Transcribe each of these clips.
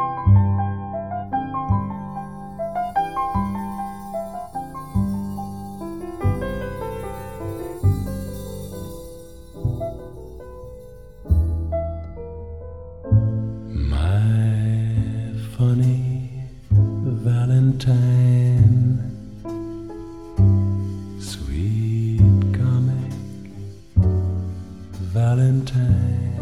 Funny Valentine, sweet comic Valentine,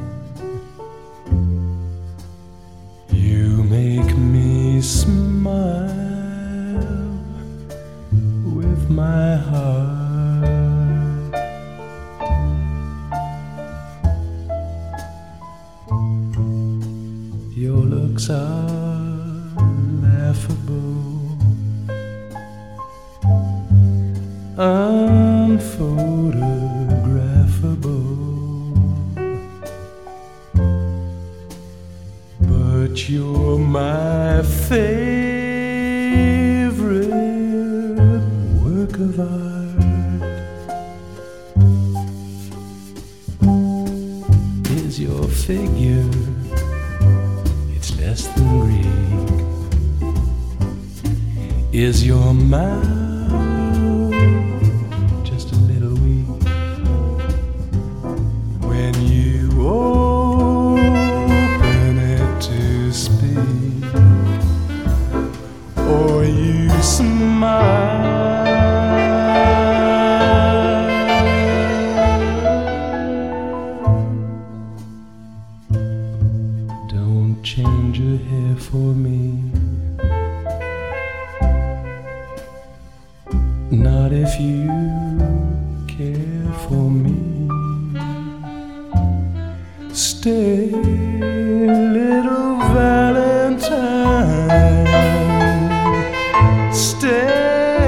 you make me smile with my heart. Your looks are laughable, unphotographable, but you're my favorite work of art. Is your figure, it's less than Greek. Is your mouth just a little weak when you open it to speak, or you smile? Don't change your hair for me, not if you care for me. Stay, little Valentine, stay.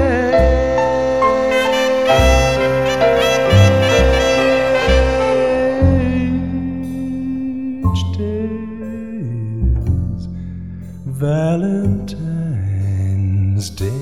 Each day is Valentine's Day.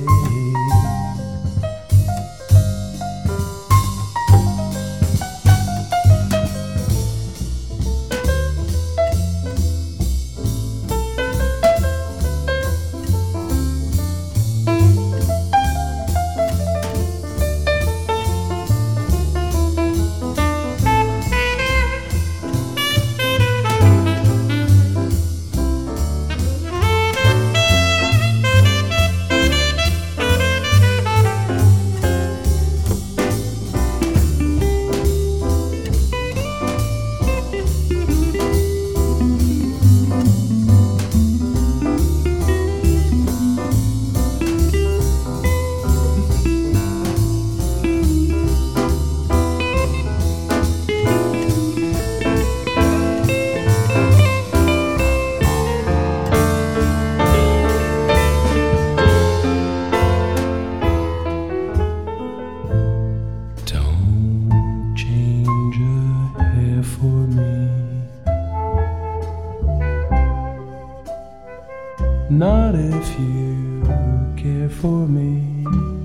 Not if you care for me.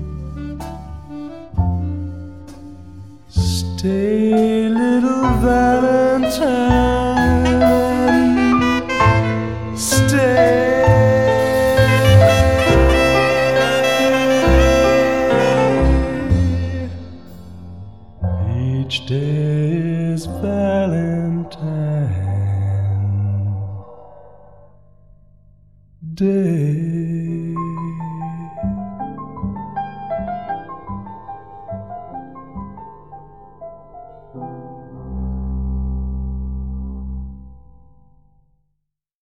Stay, little Valentine, stay. Each day is Valentine Day.